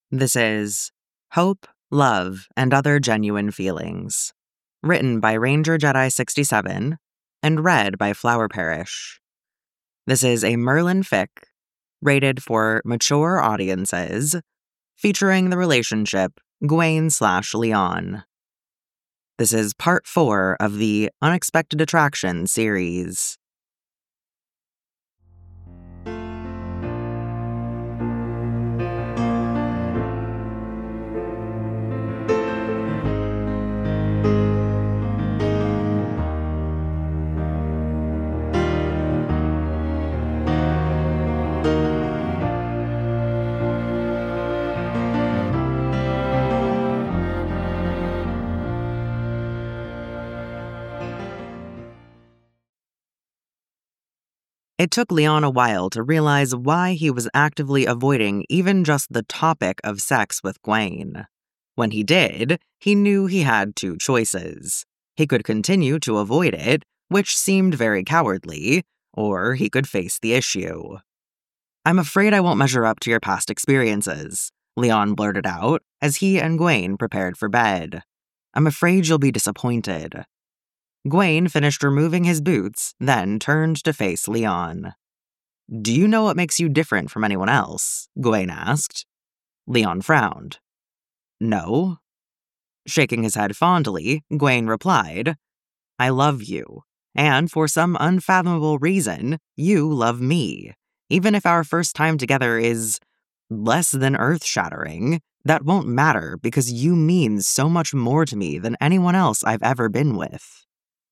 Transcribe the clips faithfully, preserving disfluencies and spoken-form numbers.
This is Hope, Love, and Other Genuine Feelings, written by Ranger Jedi sixty-seven and read by Flower Parish. This is a Merlin fic rated for mature audiences, featuring the relationship Gwen slash Leon. This is part four of the Unexpected Attraction series. It took Leon a while to realize why he was actively avoiding even just the topic of sex with Gwen. When he did, he knew he had two choices. He could continue to avoid it, which seemed very cowardly, or he could face the issue. "I'm afraid I won't measure up to your past experiences," Leon blurted out as he and Gwen prepared for bed. "I'm afraid you'll be disappointed." Gwen finished removing his boots, then turned to face Leon. "Do you know what makes you different from anyone else?" Gwen asked. Leon frowned. "No." Shaking his head fondly, Gwen replied, "I love you, and for some unfathomable reason, you love me. Even if our first time together is less than earth-shattering, that won't matter because you mean so much more to me than anyone else I've ever been with."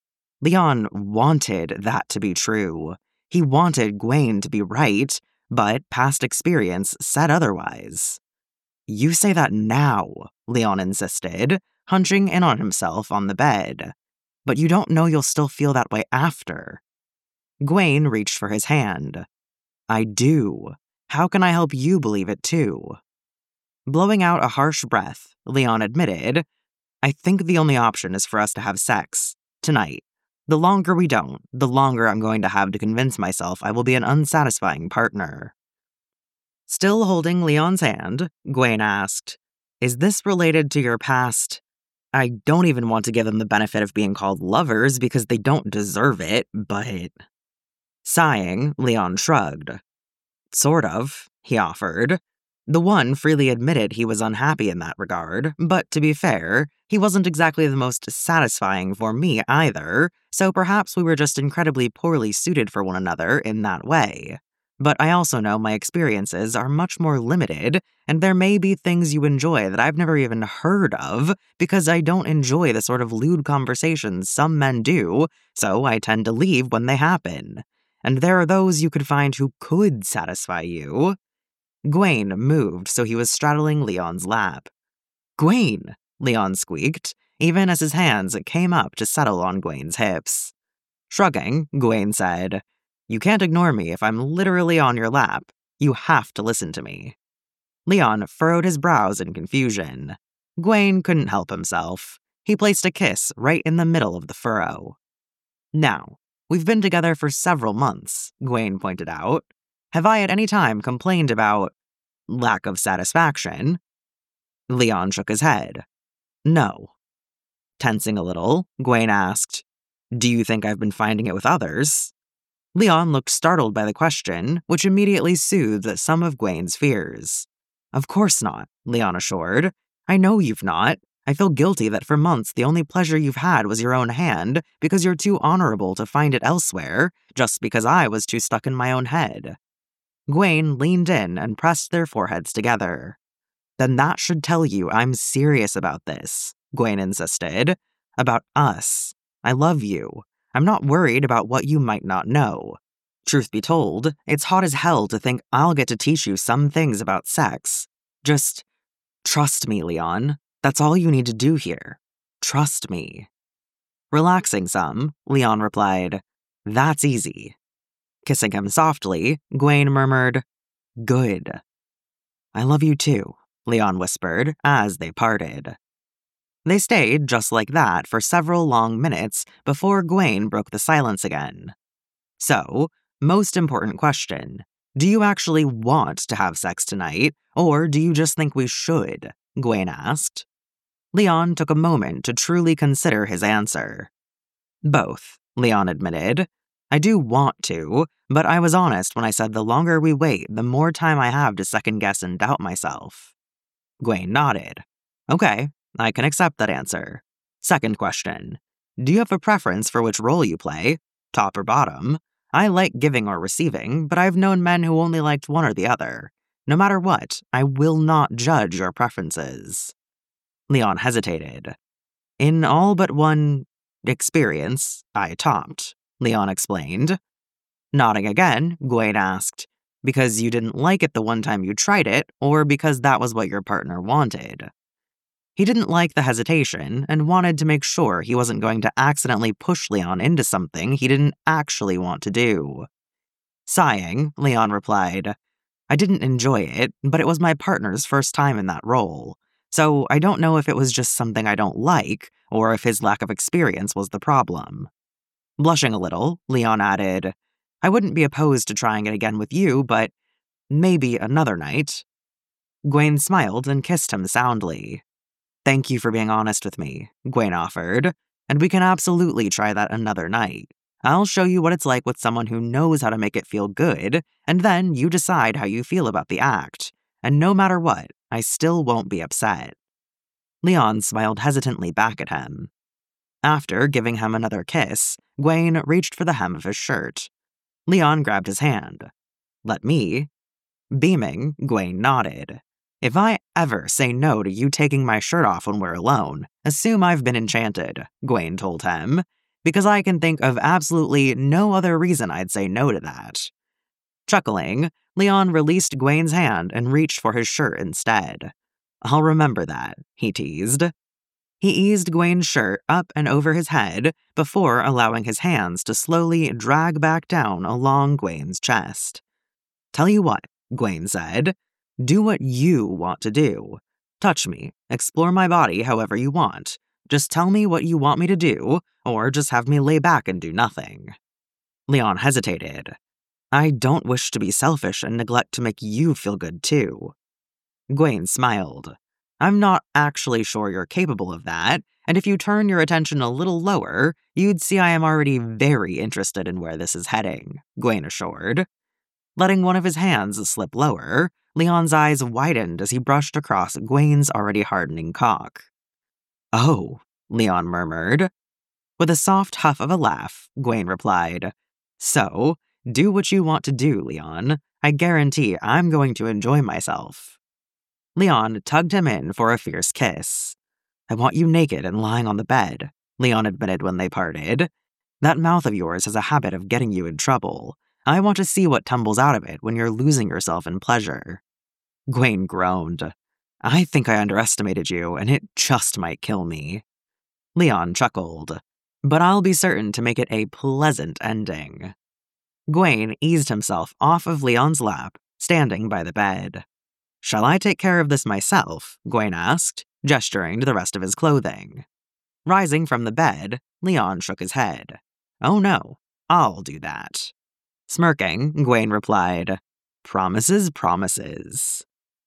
Leon wanted that to be true. He wanted Gwen to be right, but past experience said otherwise. "You say that now," Leon insisted, hunching in on himself on the bed. "But you don't know you'll still feel that way after." Gwen reached for his hand. "I do. How can I help you believe it too?" Blowing out a harsh breath, Leon admitted, "I think the only option is for us to have sex. Tonight. The longer we don't, the longer I'm going to have to convince myself I will be an unsatisfying partner." Still holding Leon's hand, Gwen asked, "Is this related to your past? I don't even want to give them the benefit of being called lovers because they don't deserve it, but..." Sighing, Leon shrugged. "Sort of," he offered. The one freely admitted he was unhappy in that regard, but to be fair, he wasn't exactly the most satisfying for me either, so perhaps we were just incredibly poorly suited for one another in that way. But I also know my experiences are much more limited, and there may be things you enjoy that I've never even heard of, because I don't enjoy the sort of lewd conversations some men do, so I tend to leave when they happen. And there are those you could find who could satisfy you." Gwen moved so he was straddling Leon's lap. "Gwen!" Leon squeaked, even as his hands came up to settle on Gwen's hips. Shrugging, Gwen said, "You can't ignore me if I'm literally on your lap. You have to listen to me." Leon furrowed his brows in confusion. Gwen couldn't help himself. He placed a kiss right in the middle of the furrow. "Now, we've been together for several months," Gwen pointed out. "Have I at any time complained about lack of satisfaction?" Leon shook his head. "No." Tensing a little, Gwen asked, "Do you think I've been finding it with others?" Leon looked startled by the question, which immediately soothed some of Gwen's fears. "Of course not," Leon assured. "I know you've not. I feel guilty that for months the only pleasure you've had was your own hand because you're too honorable to find it elsewhere, just because I was too stuck in my own head." Gwen leaned in and pressed their foreheads together. "Then that should tell you I'm serious about this," Gwen insisted. "About us. I love you. I'm not worried about what you might not know. Truth be told, it's hot as hell to think I'll get to teach you some things about sex. Just trust me, Leon. That's all you need to do here. Trust me." Relaxing some, Leon replied, "That's easy." Kissing him softly, Gwen murmured, "Good." "I love you too," Leon whispered as they parted. They stayed just like that for several long minutes before Gwen broke the silence again. "So, most important question. Do you actually want to have sex tonight, or do you just think we should? Gwaine asked. Leon took a moment to truly consider his answer. Both, Leon admitted. I do want to, but I was honest when I said the longer we wait, the more time I have to second-guess and doubt myself. Gwaine nodded. Okay, I can accept that answer. Second question. Do you have a preference for which role you play? Top or bottom? I like giving or receiving, but I've known men who only liked one or the other. No matter what, I will not judge your preferences. Leon hesitated. In all but one experience, I topped, Leon explained. Nodding again, Gwaine asked, because you didn't like it the one time you tried it, or because that was what your partner wanted? He didn't like the hesitation and wanted to make sure he wasn't going to accidentally push Leon into something he didn't actually want to do. Sighing, Leon replied, I didn't enjoy it, but it was my partner's first time in that role, so I don't know if it was just something I don't like or if his lack of experience was the problem. Blushing a little, Leon added, I wouldn't be opposed to trying it again with you, but maybe another night. Gwaine smiled and kissed him soundly. Thank you for being honest with me, Gwaine offered, and we can absolutely try that another night. I'll show you what it's like with someone who knows how to make it feel good, and then you decide how you feel about the act. And no matter what, I still won't be upset. Leon smiled hesitantly back at him. After giving him another kiss, Gwaine reached for the hem of his shirt. Leon grabbed his hand. Let me. Beaming, Gwaine nodded. If I ever say no to you taking my shirt off when we're alone, assume I've been enchanted, Gwaine told him, because I can think of absolutely no other reason I'd say no to that. Chuckling, Leon released Gwaine's hand and reached for his shirt instead. I'll remember that, he teased. He eased Gwaine's shirt up and over his head before allowing his hands to slowly drag back down along Gwaine's chest. Tell you what, Gwaine said. Do what you want to do. Touch me, explore my body however you want. Just tell me what you want me to do, or just have me lay back and do nothing. Leon hesitated. I don't wish to be selfish and neglect to make you feel good too. Gwaine smiled. I'm not actually sure you're capable of that, and if you turn your attention a little lower, you'd see I am already very interested in where this is heading, Gwaine assured. Letting one of his hands slip lower, Leon's eyes widened as he brushed across Gwaine's already hardening cock. Oh, Leon murmured. With a soft huff of a laugh, Gwaine replied, So, do what you want to do, Leon. I guarantee I'm going to enjoy myself. Leon tugged him in for a fierce kiss. I want you naked and lying on the bed, Leon admitted when they parted. That mouth of yours has a habit of getting you in trouble. I want to see what tumbles out of it when you're losing yourself in pleasure. Gwaine groaned. I think I underestimated you, and it just might kill me. Leon chuckled. But I'll be certain to make it a pleasant ending. Gwaine eased himself off of Leon's lap, standing by the bed. Shall I take care of this myself? Gwaine asked, gesturing to the rest of his clothing. Rising from the bed, Leon shook his head. Oh no, I'll do that. Smirking, Gwaine replied, Promises, promises.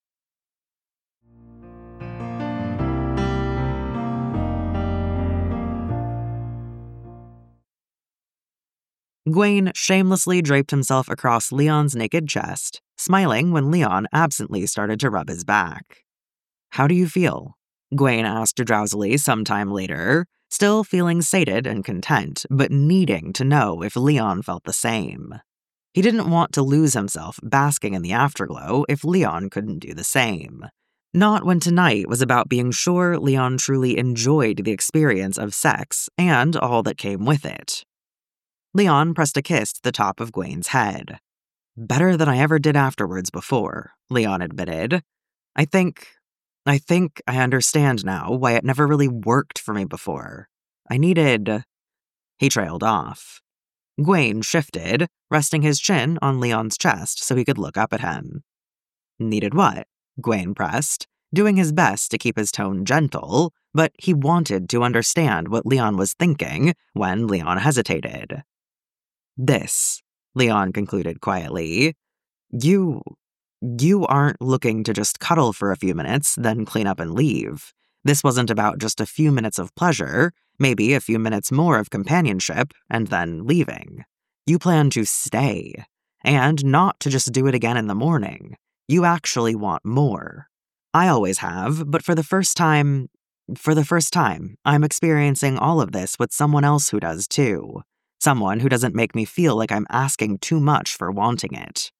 Gwaine shamelessly draped himself across Leon's naked chest, smiling when Leon absently started to rub his back. How do you feel? Gwaine asked drowsily sometime later, still feeling sated and content, but needing to know if Leon felt the same. He didn't want to lose himself basking in the afterglow if Leon couldn't do the same. Not when tonight was about being sure Leon truly enjoyed the experience of sex and all that came with it. Leon pressed a kiss to the top of Gwaine's head. Better than I ever did afterwards before, Leon admitted. I think... I think I understand now why it never really worked for me before. I needed... He trailed off. Gwaine shifted, resting his chin on Leon's chest so he could look up at him. Needed what? Gwaine pressed, doing his best to keep his tone gentle, but he wanted to understand what Leon was thinking when Leon hesitated. This, Leon concluded quietly. You. You aren't looking to just cuddle for a few minutes, then clean up and leave. This wasn't about just a few minutes of pleasure, maybe a few minutes more of companionship, and then leaving. You plan to stay. And not to just do it again in the morning. You actually want more. I always have, but for the first time, for the first time, I'm experiencing all of this with someone else who does too. Someone who doesn't make me feel like I'm asking too much for wanting it.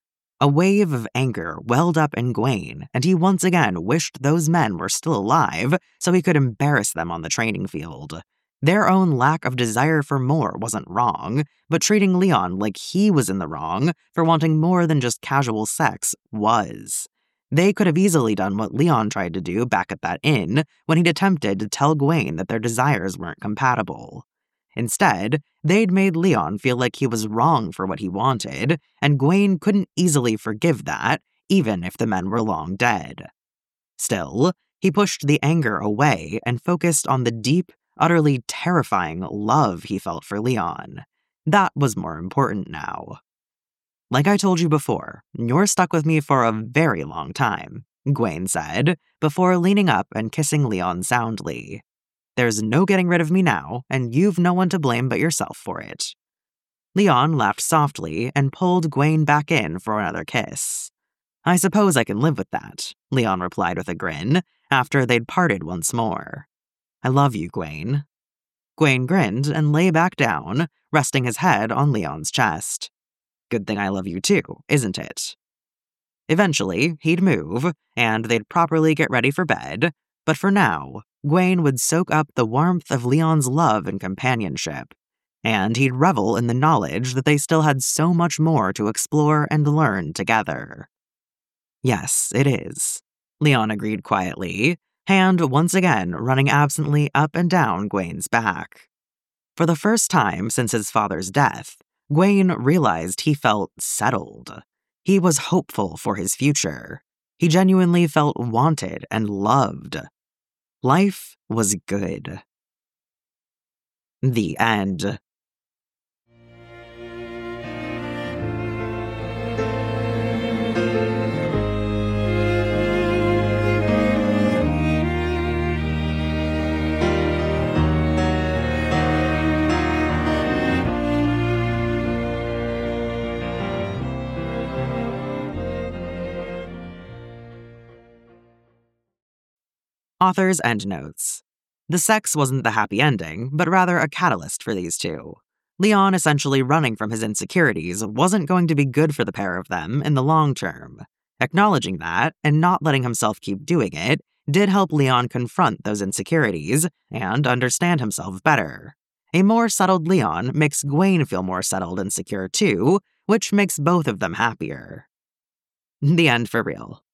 A wave of anger welled up in Gwaine, and he once again wished those men were still alive so he could embarrass them on the training field. Their own lack of desire for more wasn't wrong, but treating Leon like he was in the wrong for wanting more than just casual sex was. They could have easily done what Leon tried to do back at that inn when he'd attempted to tell Gwaine that their desires weren't compatible. Instead, they'd made Leon feel like he was wrong for what he wanted, and Gwaine couldn't easily forgive that, even if the men were long dead. Still, he pushed the anger away and focused on the deep, utterly terrifying love he felt for Leon. That was more important now. Like I told you before, you're stuck with me for a very long time, Gwaine said, before leaning up and kissing Leon soundly. There's no getting rid of me now, and you've no one to blame but yourself for it. Leon laughed softly and pulled Gwaine back in for another kiss. I suppose I can live with that, Leon replied with a grin, after they'd parted once more. I love you, Gwaine. Gwaine grinned and lay back down, resting his head on Leon's chest. Good thing I love you too, isn't it? Eventually, he'd move, and they'd properly get ready for bed, but for now, Gwaine would soak up the warmth of Leon's love and companionship, and he'd revel in the knowledge that they still had so much more to explore and learn together. Yes, it is, Leon agreed quietly, hand once again running absently up and down Gwaine's back. For the first time since his father's death, Gwaine realized he felt settled. He was hopeful for his future. He genuinely felt wanted and loved. Life was good. The end. Author's endnotes. The sex wasn't the happy ending, but rather a catalyst for these two. Leon essentially running from his insecurities wasn't going to be good for the pair of them in the long term. Acknowledging that, and not letting himself keep doing it, did help Leon confront those insecurities and understand himself better. A more settled Leon makes Gwaine feel more settled and secure too, which makes both of them happier. The end for real.